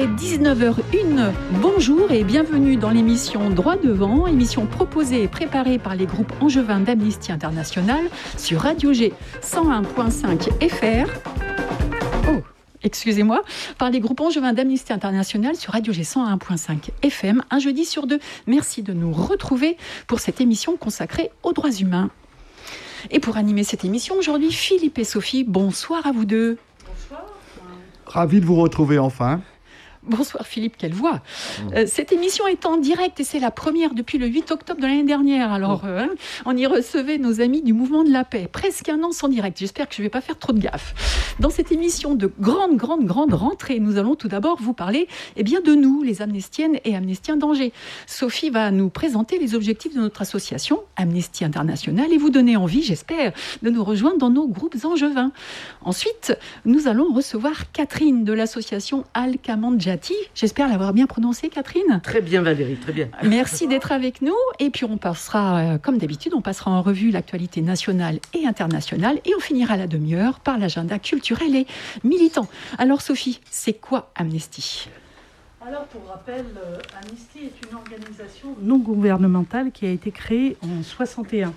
est 19h01. Bonjour et bienvenue dans l'émission Droit Devant, émission proposée et préparée par les groupes angevins d'Amnesty International sur Radio G 101.5 FR. Excusez-moi, par les groupes angevins d'Amnesty International sur Radio G 101.5 FM, un jeudi sur deux. Merci de nous retrouver pour cette émission consacrée aux droits humains. Et pour animer cette émission aujourd'hui, Philippe et Sophie, bonsoir à vous deux. Bonsoir. Ravi de vous retrouver enfin. Bonsoir Philippe, quelle voix. Cette émission est en direct et c'est la première depuis le 8 octobre de l'année dernière. Alors, on y recevait nos amis du Mouvement de la Paix. Presque un an sans direct. J'espère que je ne vais pas faire trop de gaffe. Dans cette émission de grande rentrée, nous allons tout d'abord vous parler de nous, les amnestiennes et amnestiens d'Angers. Sophie va nous présenter les objectifs de notre association, Amnesty International, et vous donner envie, j'espère, de nous rejoindre dans nos groupes angevins. Ensuite, nous allons recevoir Catherine de l'association Al-Kamandjati. J'espère l'avoir bien prononcé, Catherine. Très bien, Valérie, très bien. Merci d'être avec nous. Et puis, on passera, comme d'habitude, en revue l'actualité nationale et internationale. Et on finira la demi-heure par l'agenda culturel et militant. Alors, Sophie, c'est quoi Amnesty ? Alors, pour rappel, Amnesty est une organisation non gouvernementale qui a été créée en 1961.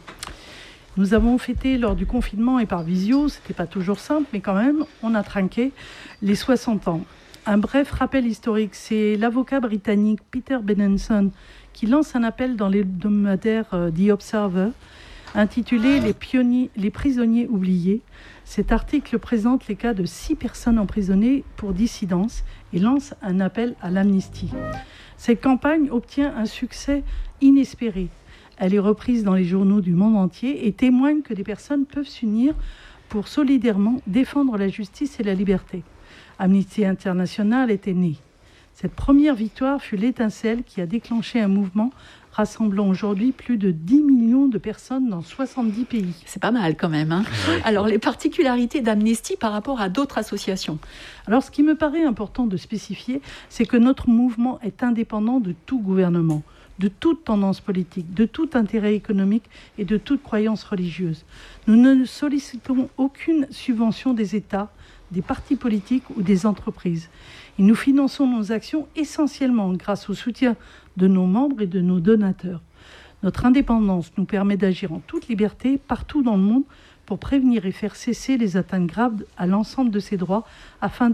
Nous avons fêté lors du confinement et par visio, c'était pas toujours simple, mais quand même, on a trinqué les 60 ans. Un bref rappel historique, c'est l'avocat britannique Peter Benenson qui lance un appel dans l'hebdomadaire The Observer intitulé Les prisonniers oubliés. Cet article présente les cas de 6 personnes emprisonnées pour dissidence et lance un appel à l'amnistie. Cette campagne obtient un succès inespéré. Elle est reprise dans les journaux du monde entier et témoigne que des personnes peuvent s'unir pour solidairement défendre la justice et la liberté. Amnesty International était née. Cette première victoire fut l'étincelle qui a déclenché un mouvement rassemblant aujourd'hui plus de 10 millions de personnes dans 70 pays. C'est pas mal quand même. Alors, les particularités d'Amnesty par rapport à d'autres associations. Alors, ce qui me paraît important de spécifier, c'est que notre mouvement est indépendant de tout gouvernement, de toute tendance politique, de tout intérêt économique et de toute croyance religieuse. Nous ne sollicitons aucune subvention des États, des partis politiques ou des entreprises. Et nous finançons nos actions essentiellement grâce au soutien de nos membres et de nos donateurs. Notre indépendance nous permet d'agir en toute liberté partout dans le monde pour prévenir et faire cesser les atteintes graves à l'ensemble de ces droits afin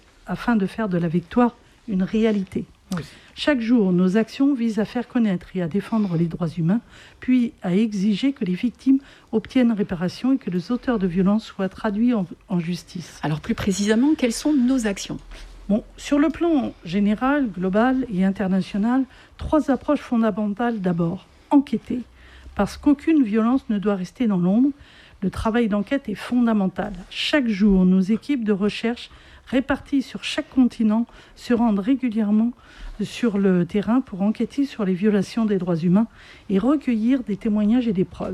de faire de la victoire une réalité. Oui. Chaque jour, nos actions visent à faire connaître et à défendre les droits humains, puis à exiger que les victimes obtiennent réparation et que les auteurs de violences soient traduits en justice. Alors plus précisément, quelles sont nos actions ? Sur le plan général, global et international, 3 approches fondamentales d'abord. Enquêter, parce qu'aucune violence ne doit rester dans l'ombre. Le travail d'enquête est fondamental. Chaque jour, nos équipes de recherche réparties sur chaque continent se rendent régulièrement sur le terrain pour enquêter sur les violations des droits humains et recueillir des témoignages et des preuves.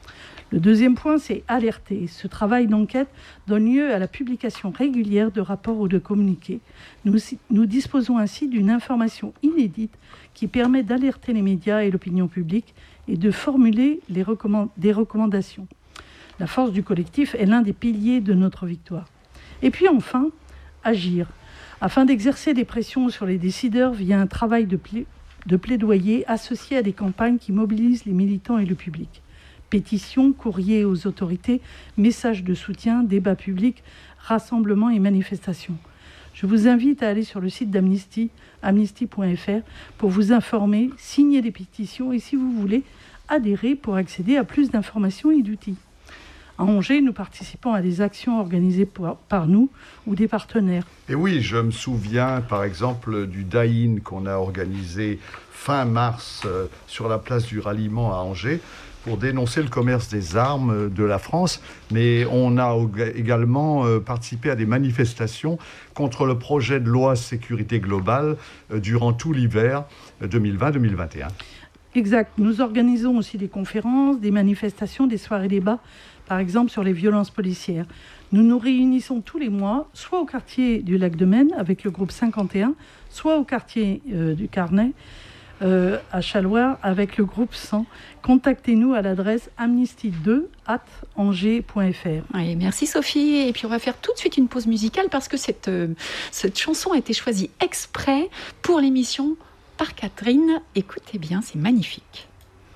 Le deuxième point, c'est alerter. Ce travail d'enquête donne lieu à la publication régulière de rapports ou de communiqués. Nous disposons ainsi d'une information inédite qui permet d'alerter les médias et l'opinion publique et de formuler des recommandations. La force du collectif est l'un des piliers de notre victoire. Et puis enfin, agir, afin d'exercer des pressions sur les décideurs via un travail de plaidoyer associé à des campagnes qui mobilisent les militants et le public. Pétitions, courriers aux autorités, messages de soutien, débats publics, rassemblements et manifestations. Je vous invite à aller sur le site d'Amnesty, amnesty.fr, pour vous informer, signer des pétitions et, si vous voulez, adhérer pour accéder à plus d'informations et d'outils. À Angers, nous participons à des actions organisées par nous ou des partenaires. Et oui, je me souviens par exemple du Die-In qu'on a organisé fin mars sur la place du Ralliement à Angers pour dénoncer le commerce des armes de la France. Mais on a également participé à des manifestations contre le projet de loi sécurité globale durant tout l'hiver 2020-2021. Exact. Nous organisons aussi des conférences, des manifestations, des soirées débats, par exemple sur les violences policières. Nous nous réunissons tous les mois, soit au quartier du Lac de Maine avec le groupe 51, soit au quartier du Carnet, à Chaloir avec le groupe 100. Contactez-nous à l'adresse amnesty2@angers.fr. Oui, merci Sophie. Et puis on va faire tout de suite une pause musicale parce que cette chanson a été choisie exprès pour l'émission par Catherine. Écoutez bien, c'est magnifique.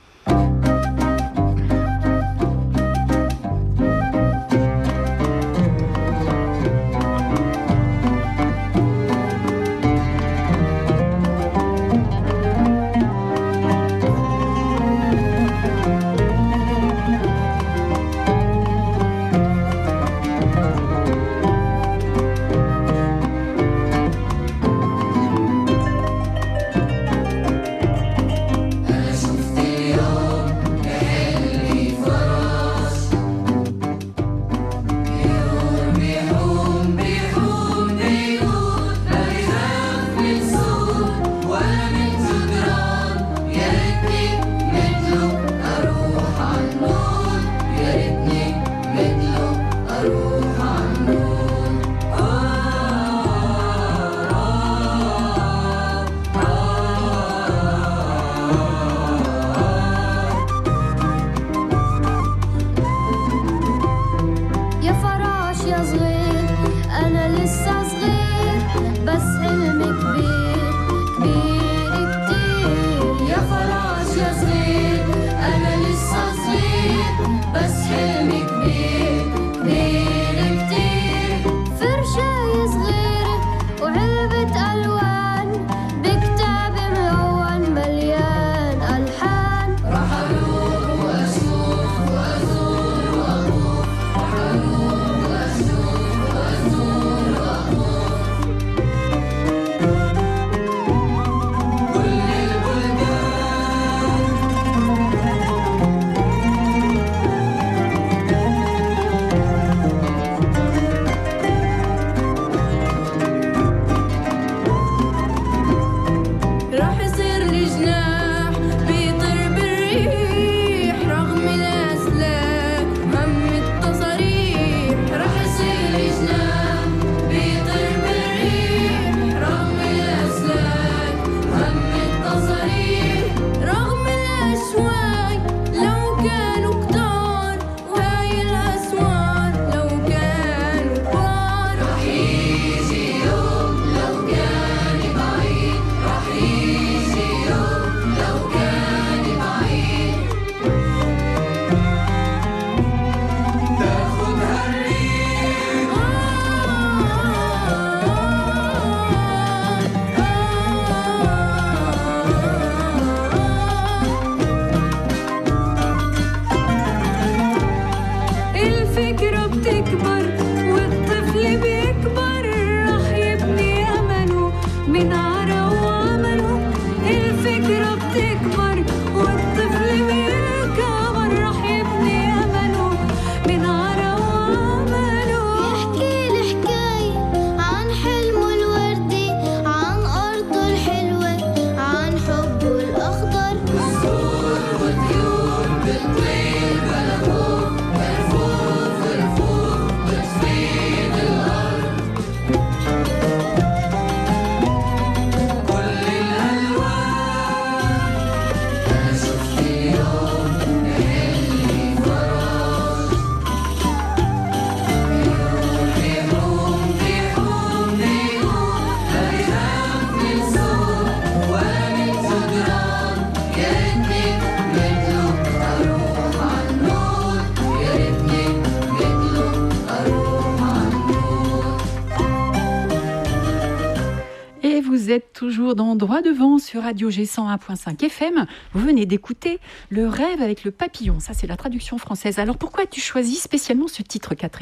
Vous êtes toujours dans Droit Devant sur Radio G 101.5 FM. Vous venez d'écouter Le rêve avec le papillon. Ça, c'est la traduction française. Alors, pourquoi as-tu choisi spécialement ce titre, Catherine ?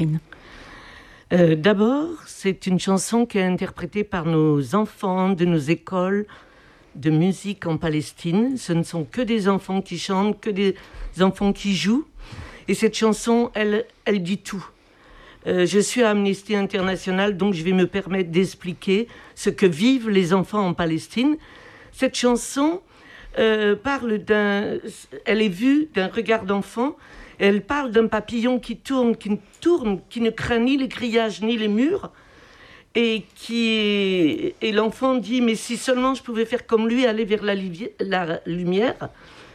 D'abord, c'est une chanson qui est interprétée par nos enfants de nos écoles de musique en Palestine. Ce ne sont que des enfants qui chantent, que des enfants qui jouent. Et cette chanson, elle dit tout. Je suis à Amnesty International, donc je vais me permettre d'expliquer ce que vivent les enfants en Palestine. Cette chanson parle elle est vue d'un regard d'enfant. Elle parle d'un papillon qui tourne, qui ne craint ni les grillages ni les murs. et l'enfant dit, mais si seulement je pouvais faire comme lui, aller vers la lumière.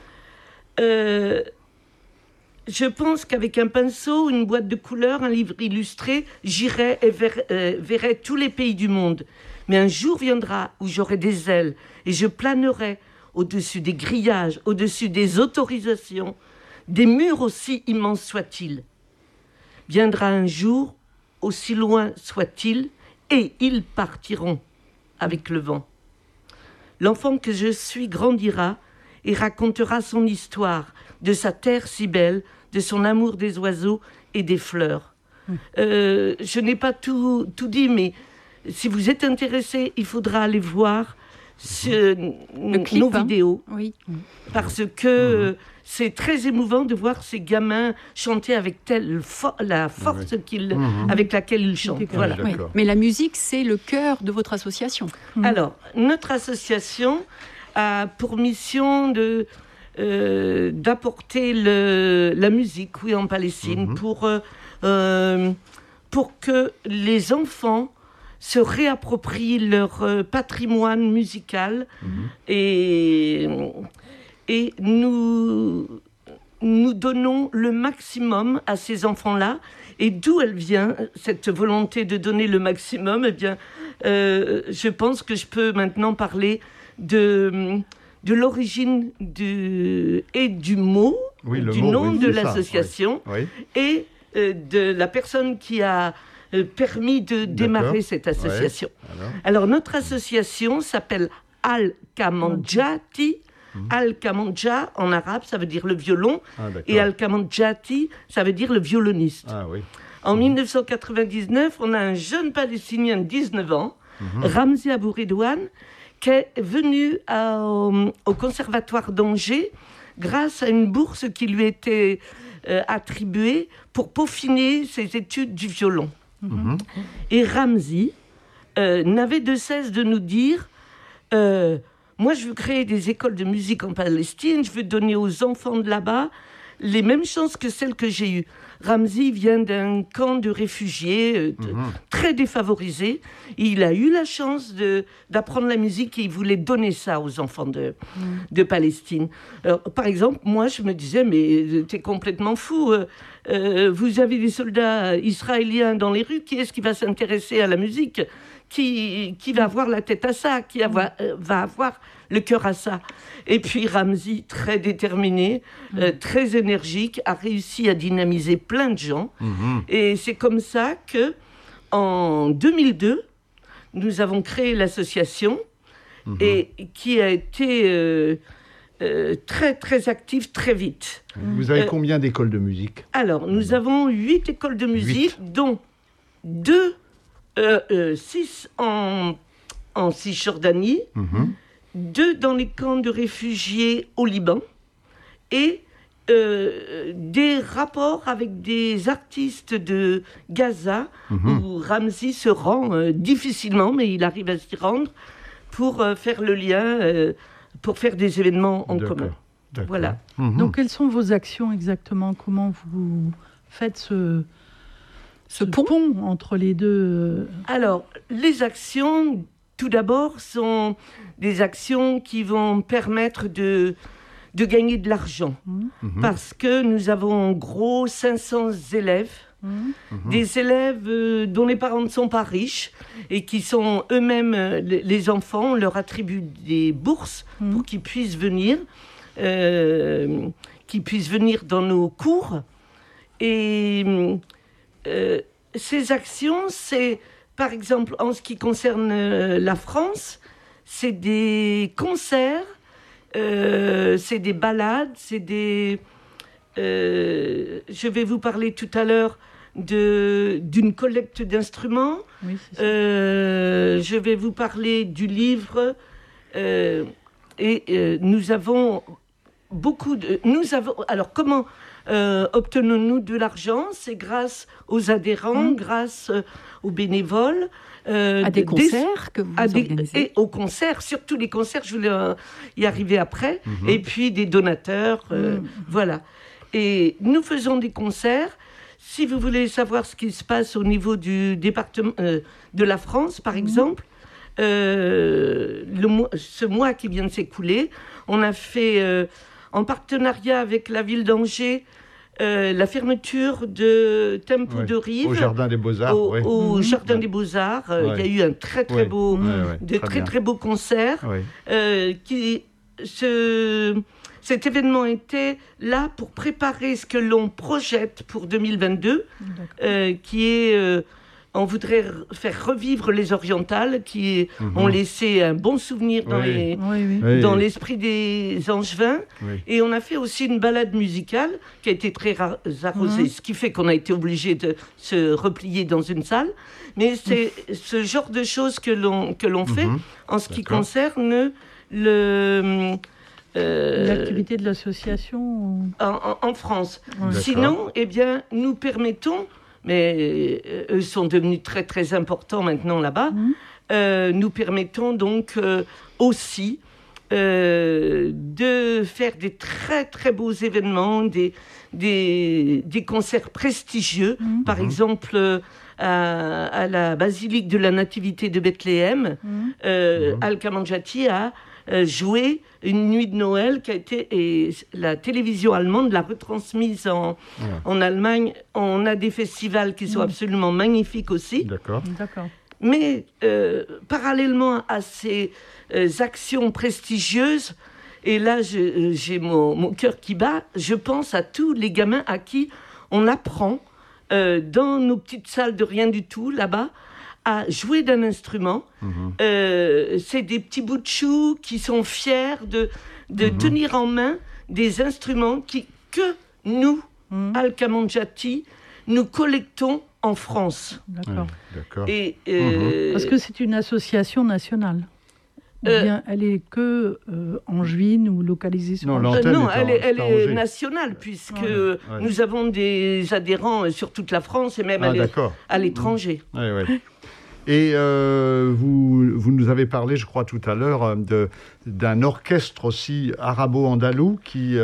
Je pense qu'avec un pinceau, une boîte de couleurs, un livre illustré, j'irai et verrai tous les pays du monde. Mais un jour viendra où j'aurai des ailes et je planerai au-dessus des grillages, au-dessus des autorisations, des murs aussi immenses soient-ils. Viendra un jour, aussi loin soit-il, et ils partiront avec le vent. L'enfant que je suis grandira et racontera son histoire, de sa terre si belle, de son amour des oiseaux et des fleurs. Je n'ai pas tout dit, mais si vous êtes intéressé, il faudra aller voir nos vidéos. Oui. Parce que c'est très émouvant de voir ces gamins chanter avec la force avec laquelle ils chantent. Voilà. Oui. Mais la musique, c'est le cœur de votre association. Alors, notre association a pour mission d'apporter la musique, oui, en Palestine, pour que les enfants se réapproprient leur patrimoine musical et nous donnons le maximum à ces enfants-là. Et d'où elle vient, cette volonté de donner le maximum? Eh bien, je pense que je peux maintenant parler de l'origine du mot, du nom de l'association, et de la personne qui a permis de démarrer cette association. Alors, notre association s'appelle Al-Kamanjati. Al-Kamanja, en arabe, ça veut dire le violon, et Al-Kamanjati, ça veut dire le violoniste. En 1999, on a un jeune Palestinien de 19 ans, Ramzi Abou Redouane, qui est venu au Conservatoire d'Angers grâce à une bourse qui lui était attribuée pour peaufiner ses études du violon. Et Ramzi n'avait de cesse de nous dire moi, je veux créer des écoles de musique en Palestine, je veux donner aux enfants de là-bas les mêmes chances que celles que j'ai eues. Ramzi vient d'un camp de réfugiés très défavorisé. Il a eu la chance d'apprendre la musique et il voulait donner ça aux enfants de Palestine. Alors, par exemple, moi, je me disais, mais t'es complètement fou. Vous avez des soldats israéliens dans les rues. Qui est-ce qui va s'intéresser à la musique ? Qui va avoir la tête à ça, qui va avoir le cœur à ça. Et puis Ramzi, très déterminé, très énergique, a réussi à dynamiser plein de gens. Et c'est comme ça que, en 2002, nous avons créé l'association et qui a été très, très active très vite. Vous avez combien d'écoles de musique ? Alors, nous avons 8 écoles de musique, dont 6 en Cisjordanie, 2 dans les camps de réfugiés au Liban, et des rapports avec des artistes de Gaza, où Ramzi se rend difficilement, mais il arrive à s'y rendre, pour faire le lien, pour faire des événements en commun. Voilà. Donc, quelles sont vos actions exactement ? Comment vous faites ce pont entre les deux? Alors, les actions, tout d'abord, sont des actions qui vont permettre de gagner de l'argent. Parce que nous avons en gros 500 élèves, des élèves dont les parents ne sont pas riches et qui sont eux-mêmes, les enfants, on leur attribue des bourses pour qu'ils puissent venir dans nos cours. Et ces actions, c'est, par exemple, en ce qui concerne la France, c'est des concerts, c'est des ballades, c'est des... je vais vous parler tout à l'heure d'une collecte d'instruments. Oui, c'est ça. Je vais vous parler du livre. Nous avons beaucoup de... Alors, comment obtenons-nous de l'argent ? C'est grâce aux adhérents, grâce aux bénévoles. À des concerts que vous organisez. Et aux concerts, surtout les concerts, je voulais y arriver après. Et puis des donateurs, voilà. Et nous faisons des concerts. si vous voulez savoir ce qui se passe au niveau du département de la France, par exemple, ce mois qui vient de s'écouler, on a fait, en partenariat avec la ville d'Angers, la fermeture de Tempo de Rive au Jardin des Beaux-Arts. Au Jardin des Beaux-Arts. Il y a eu un très beau, très beaux concerts. Cet événement était là pour préparer ce que l'on projette pour 2022, qui est... on voudrait faire revivre les orientales qui ont laissé un bon souvenir dans l'esprit des Angevins. Et on a fait aussi une balade musicale qui a été très arrosée, ce qui fait qu'on a été obligé de se replier dans une salle. Mais c'est ce genre de choses que l'on fait en ce qui concerne l'activité de l'association en France. Sinon, eh bien, nous permettons... mais eux sont devenus très très importants maintenant là-bas, nous permettons donc aussi de faire des très très beaux événements, des concerts prestigieux, par exemple à la basilique de la Nativité de Bethléem, Al-Kamanjati a joué une nuit de Noël qui a été, et la télévision allemande l'a retransmise en Allemagne. On a des festivals qui sont absolument magnifiques aussi. D'accord. Mais parallèlement à ces actions prestigieuses, et là j'ai mon cœur qui bat, je pense à tous les gamins à qui on apprend dans nos petites salles de rien du tout là-bas à jouer d'un instrument. C'est des petits bouts de choux qui sont fiers de tenir en main des instruments que nous, Al-Kamanjati, nous collectons en France. D'accord. Et, parce que c'est une association nationale. Ou bien elle est que angevine ou localisée sur Angers. Non, elle est nationale, puisque nous avons des adhérents sur toute la France et même à l'étranger. Et vous nous avez parlé, je crois, tout à l'heure, d'un orchestre aussi arabo-andalou qui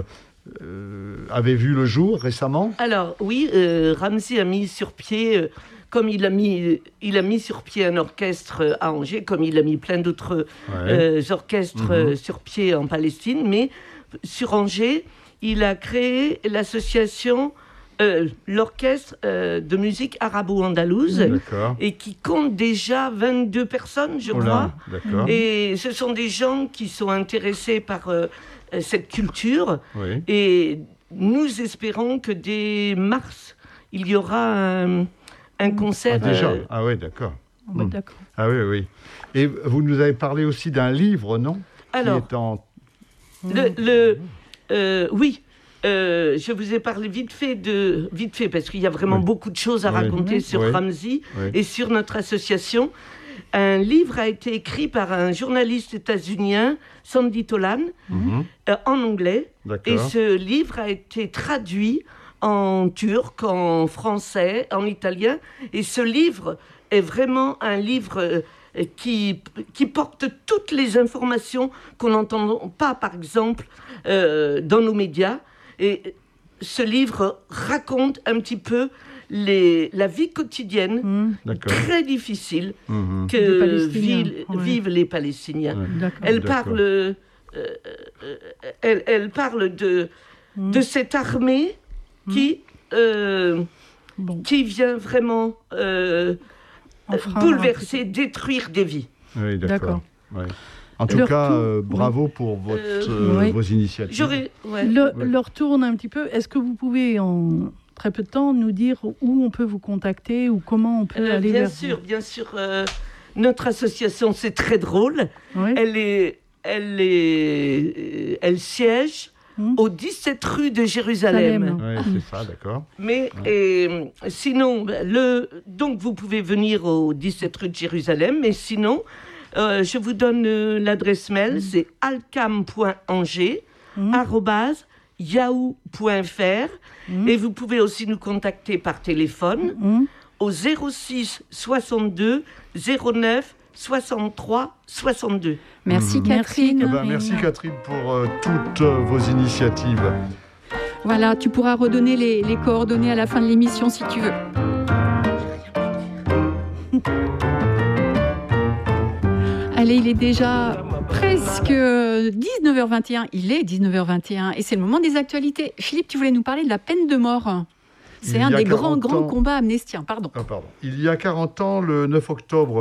avait vu le jour récemment. Alors, oui, Ramzi a mis sur pied... comme il a mis sur pied un orchestre à Angers, comme il a mis plein d'autres orchestres sur pied en Palestine, mais sur Angers, il a créé l'association, l'orchestre de musique arabo-andalouse, et qui compte déjà 22 personnes, je crois. Et ce sont des gens qui sont intéressés par cette culture, et nous espérons que dès mars, il y aura un concert. Déjà. Ah oui, d'accord. Ah oui. Et vous nous avez parlé aussi d'un livre, non? Alors, oui. Je vous ai parlé vite fait, parce qu'il y a vraiment beaucoup de choses à raconter sur Ramzi et sur notre association. Un livre a été écrit par un journaliste états-unien, Sandy Tolan, en anglais. Et ce livre a été traduit en turc, en français, en italien. Et ce livre est vraiment un livre qui porte toutes les informations qu'on n'entend pas, par exemple, dans nos médias. Et ce livre raconte un petit peu la vie quotidienne très difficile que vivent les Palestiniens. Elle parle de cette armée qui vient vraiment bouleverser, détruire des vies. Oui, d'accord. En tout cas, bravo pour vos initiatives. Leur tourne un petit peu. Est-ce que vous pouvez, en très peu de temps, nous dire où on peut vous contacter ou comment on peut aller vers vous? Bien sûr. Notre association, c'est très drôle. Elle siège au 17 rue de Jérusalem. Oui, c'est ça, d'accord. Mais sinon, donc vous pouvez venir au 17 rue de Jérusalem, mais sinon, je vous donne l'adresse mail, c'est alcam.angers@yahoo.fr, et vous pouvez aussi nous contacter par téléphone au 06 62 09 63 62. Merci Catherine. Merci Catherine pour toutes vos initiatives. Voilà, tu pourras redonner les coordonnées à la fin de l'émission si tu veux. Allez, il est déjà presque 19h21. Il est 19h21 et c'est le moment des actualités. Philippe, tu voulais nous parler de la peine de mort. C'est un des grands combats amnestiens. Pardon. Il y a 40 ans, le 9 octobre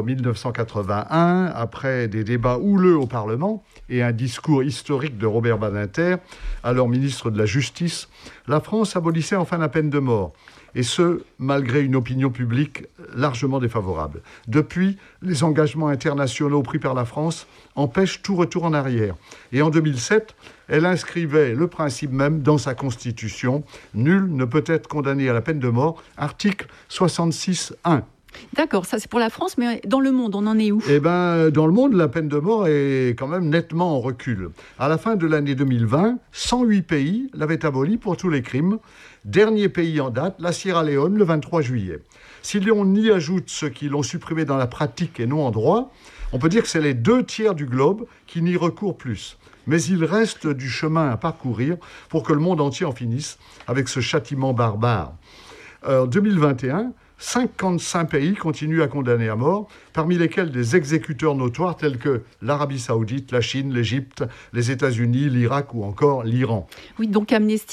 1981, après des débats houleux au Parlement et un discours historique de Robert Badinter, alors ministre de la Justice, la France abolissait enfin la peine de mort. Et ce, malgré une opinion publique largement défavorable. Depuis, les engagements internationaux pris par la France empêchent tout retour en arrière. Et en 2007, elle inscrivait le principe même dans sa Constitution. Nul ne peut être condamné à la peine de mort, article 66.1. D'accord, ça c'est pour la France, mais dans le monde, on en est où ? Dans le monde, la peine de mort est quand même nettement en recul. À la fin de l'année 2020, 108 pays l'avaient abolie pour tous les crimes. Dernier pays en date, la Sierra Leone, le 23 juillet. Si l'on y ajoute ceux qui l'ont supprimée dans la pratique et non en droit, on peut dire que c'est les 2/3 du globe qui n'y recourent plus. Mais il reste du chemin à parcourir pour que le monde entier en finisse avec ce châtiment barbare. En 2021, 55 pays continuent à condamner à mort, parmi lesquels des exécuteurs notoires tels que l'Arabie Saoudite, la Chine, l'Égypte, les États-Unis, l'Irak ou encore l'Iran. Oui, donc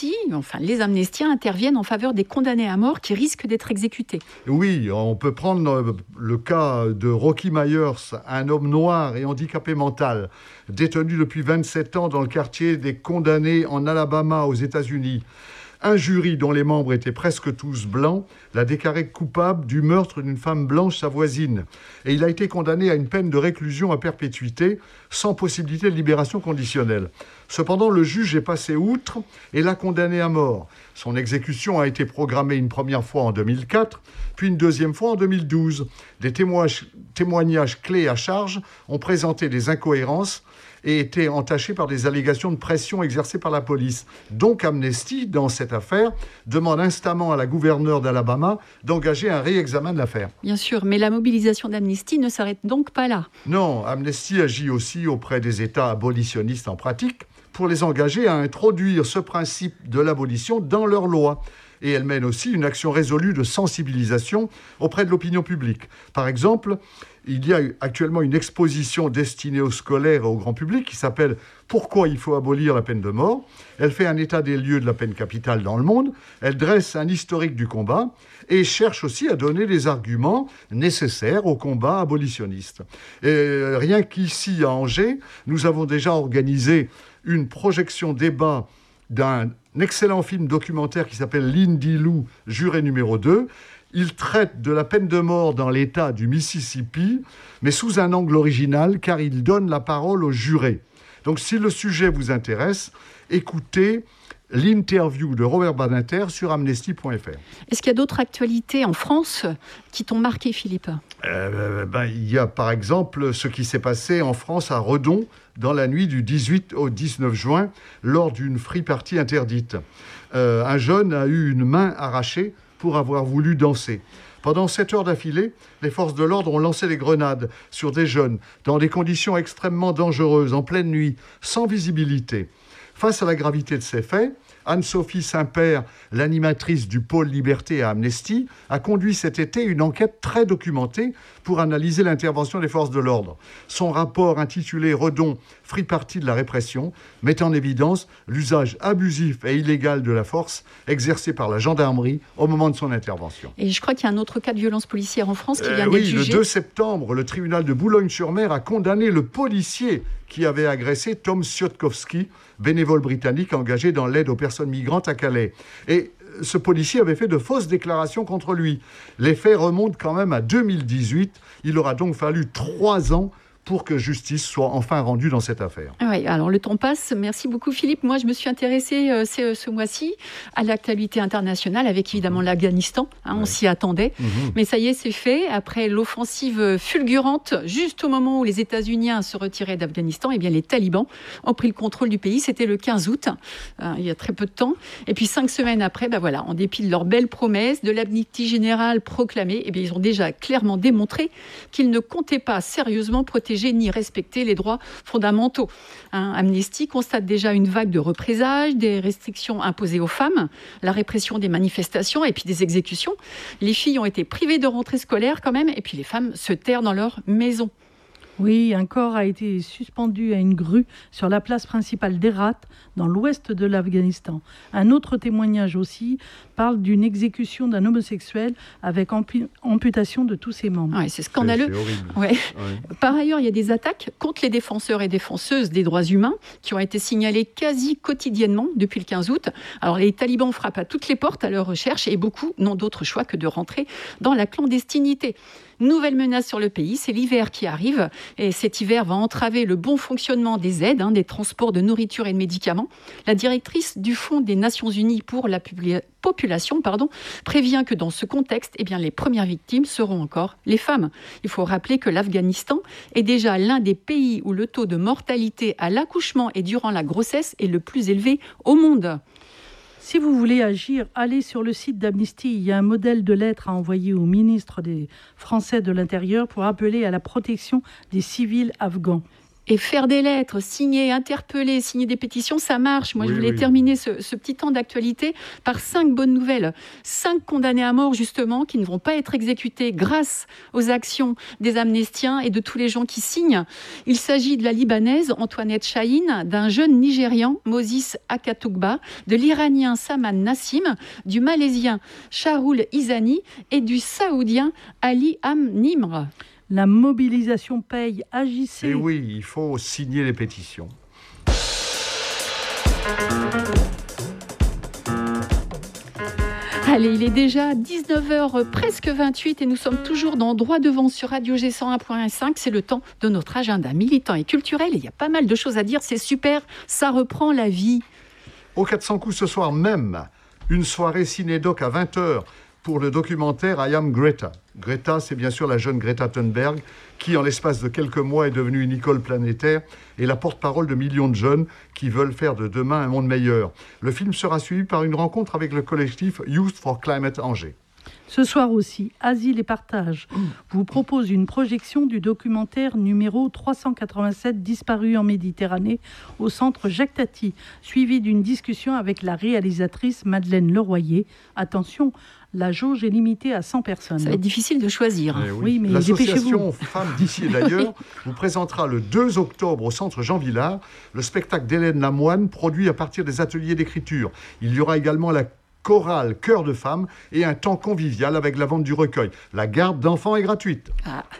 les amnestiens interviennent en faveur des condamnés à mort qui risquent d'être exécutés. Oui, on peut prendre le cas de Rocky Myers, un homme noir et handicapé mental, détenu depuis 27 ans dans le quartier des condamnés en Alabama aux États-Unis. Un jury dont les membres étaient presque tous blancs l'a déclaré coupable du meurtre d'une femme blanche, sa voisine. Et il a été condamné à une peine de réclusion à perpétuité sans possibilité de libération conditionnelle. Cependant, le juge est passé outre et l'a condamné à mort. Son exécution a été programmée une première fois en 2004, puis une deuxième fois en 2012. Des témoignages clés à charge ont présenté des incohérences et été entachés par des allégations de pression exercées par la police. Donc Amnesty, dans cette affaire, demande instamment à la gouverneure d'Alabama d'engager un réexamen de l'affaire. Bien sûr, mais la mobilisation d'Amnesty ne s'arrête donc pas là. Non, Amnesty agit aussi auprès des États abolitionnistes en pratique pour les engager à introduire ce principe de l'abolition dans leurs lois. Et elle mène aussi une action résolue de sensibilisation auprès de l'opinion publique. Par exemple, il y a actuellement une exposition destinée aux scolaires et au grand public qui s'appelle « Pourquoi il faut abolir la peine de mort ?» Elle fait un état des lieux de la peine capitale dans le monde, elle dresse un historique du combat et cherche aussi à donner les arguments nécessaires au combat abolitionniste. Et rien qu'ici, à Angers, nous avons déjà organisé une projection débat d'un excellent film documentaire qui s'appelle Lindy Lou, juré numéro 2. Il traite de la peine de mort dans l'État du Mississippi, mais sous un angle original, car il donne la parole aux jurés. Donc si le sujet vous intéresse, écoutez l'interview de Robert Badinter sur amnesty.fr. Est-ce qu'il y a d'autres actualités en France qui t'ont marqué, Philippe ? Il y a par exemple ce qui s'est passé en France à Redon dans la nuit du 18 au 19 juin lors d'une free party interdite. Un jeune a eu une main arrachée pour avoir voulu danser. Pendant 7 heures d'affilée, les forces de l'ordre ont lancé des grenades sur des jeunes dans des conditions extrêmement dangereuses, en pleine nuit, sans visibilité. Face à la gravité de ces faits, Anne-Sophie Saint-Père, l'animatrice du pôle Liberté à Amnesty, a conduit cet été une enquête très documentée pour analyser l'intervention des forces de l'ordre. Son rapport intitulé « Redon, free party de la répression » met en évidence l'usage abusif et illégal de la force exercée par la gendarmerie au moment de son intervention. Et je crois qu'il y a un autre cas de violence policière en France qui vient d'être jugé. Le 2 septembre, le tribunal de Boulogne-sur-Mer a condamné le policier qui avait agressé Tom Siotkowski, bénévole britannique engagé dans l'aide aux personnes migrantes à Calais. Et ce policier avait fait de fausses déclarations contre lui. Les faits remontent quand même à 2018. Il aura donc fallu 3 ans pour que justice soit enfin rendue dans cette affaire. Oui, alors le temps passe. Merci beaucoup Philippe. Moi, je me suis intéressée ce mois-ci à l'actualité internationale avec évidemment l'Afghanistan. On s'y attendait. Mais ça y est, c'est fait. Après l'offensive fulgurante, juste au moment où les États-Unis se retiraient d'Afghanistan, eh bien, les talibans ont pris le contrôle du pays. C'était le 15 août, il y a très peu de temps. Et puis 5 semaines après, en dépit de leurs belles promesses, de l'amnistie générale proclamée, eh bien, ils ont déjà clairement démontré qu'ils ne comptaient pas sérieusement protéger protéger ni respecter les droits fondamentaux. Amnesty constate déjà une vague de représailles, des restrictions imposées aux femmes, la répression des manifestations et puis des exécutions. Les filles ont été privées de rentrée scolaire quand même, et puis les femmes se terrent dans leur maison. Oui, un corps a été suspendu à une grue sur la place principale d'Herat, dans l'ouest de l'Afghanistan. Un autre témoignage aussi parle d'une exécution d'un homosexuel avec amputation de tous ses membres. Ouais, c'est scandaleux. C'est horrible. Ouais. Ouais. Par ailleurs, il y a des attaques contre les défenseurs et défenseuses des droits humains qui ont été signalées quasi quotidiennement depuis le 15 août. Alors les talibans frappent à toutes les portes à leur recherche et beaucoup n'ont d'autre choix que de rentrer dans la clandestinité. Nouvelle menace sur le pays, c'est l'hiver qui arrive et cet hiver va entraver le bon fonctionnement des aides, des transports de nourriture et de médicaments. La directrice du Fonds des Nations Unies pour la population prévient que dans ce contexte, les premières victimes seront encore les femmes. Il faut rappeler que l'Afghanistan est déjà l'un des pays où le taux de mortalité à l'accouchement et durant la grossesse est le plus élevé au monde. Si vous voulez agir, allez sur le site d'Amnesty. Il y a un modèle de lettre à envoyer au ministre des Français de l'Intérieur pour appeler à la protection des civils afghans. Et faire des lettres, signer, interpeller, signer des pétitions, ça marche. Moi, je voulais terminer ce petit temps d'actualité par 5 bonnes nouvelles. 5 condamnés à mort, justement, qui ne vont pas être exécutés grâce aux actions des amnestiens et de tous les gens qui signent. Il s'agit de la Libanaise Antoinette Chahine, d'un jeune Nigérian, Moses Akatougba, de l'Iranien Saman Nassim, du Malaisien Shahrul Izani et du Saoudien Ali Nimr. La mobilisation paye, agissez. Et oui, il faut signer les pétitions. Allez, il est déjà 19h, presque 28 et nous sommes toujours dans Droit devant sur Radio G101.5. C'est le temps de notre agenda militant et culturel. Et il y a pas mal de choses à dire, c'est super, ça reprend la vie. Au 400 coups ce soir même, une soirée ciné-doc à 20h pour le documentaire I Am Greta. Greta, c'est bien sûr la jeune Greta Thunberg qui, en l'espace de quelques mois, est devenue une icône planétaire et la porte-parole de millions de jeunes qui veulent faire de demain un monde meilleur. Le film sera suivi par une rencontre avec le collectif Youth for Climate Angers. Ce soir aussi, Asile et Partage vous propose une projection du documentaire numéro 387 Disparu en Méditerranée au centre Jacques Tati, suivi d'une discussion avec la réalisatrice Madeleine Leroyer. Attention, la jauge est limitée à 100 personnes. Ça va être difficile de choisir. Oui, mais l'association Femmes d'ici et d'ailleurs vous présentera le 2 octobre au centre Jean Villard le spectacle d'Hélène Lamoine produit à partir des ateliers d'écriture. Il y aura également la chorale Chœur de femmes et un temps convivial avec la vente du recueil. La garde d'enfants est gratuite.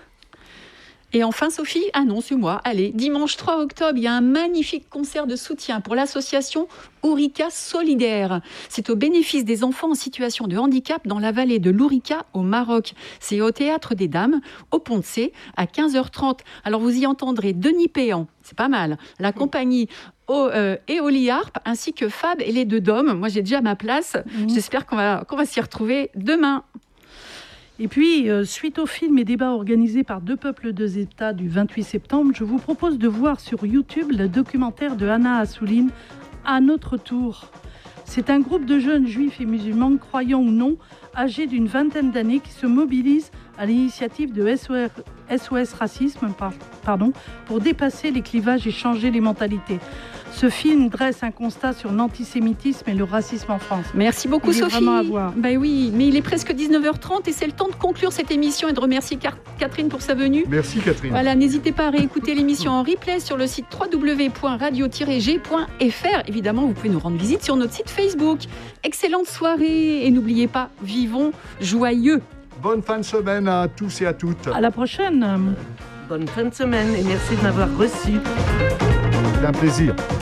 Et enfin, Sophie, c'est moi. Allez, dimanche 3 octobre, il y a un magnifique concert de soutien pour l'association Ourika Solidaire. C'est au bénéfice des enfants en situation de handicap dans la vallée de l'Ourika au Maroc. C'est au Théâtre des Dames, au Pont de C, à 15h30. Alors vous y entendrez Denis Péan, c'est pas mal, la compagnie Éoli Harp, ainsi que Fab et les deux Dômes. Moi, j'ai déjà ma place. J'espère qu'on va s'y retrouver demain. Et puis, suite au film et débat organisé par Deux peuples, deux États du 28 septembre, je vous propose de voir sur YouTube le documentaire de Hana Assouline, À notre tour. C'est un groupe de jeunes juifs et musulmans, croyants ou non, âgés d'une vingtaine d'années, qui se mobilisent à l'initiative de SOS Racisme pour dépasser les clivages et changer les mentalités. Ce film dresse un constat sur l'antisémitisme et le racisme en France. Merci beaucoup, Sophie. Vraiment à voir. Oui, mais il est presque 19h30 et c'est le temps de conclure cette émission et de remercier Catherine pour sa venue. Merci, Catherine. Voilà, n'hésitez pas à réécouter l'émission en replay sur le site www.radio-g.fr. Évidemment, vous pouvez nous rendre visite sur notre site Facebook. Excellente soirée et n'oubliez pas, vivons joyeux. Bonne fin de semaine à tous et à toutes. À la prochaine. Bonne fin de semaine et merci de m'avoir reçu. C'est un plaisir.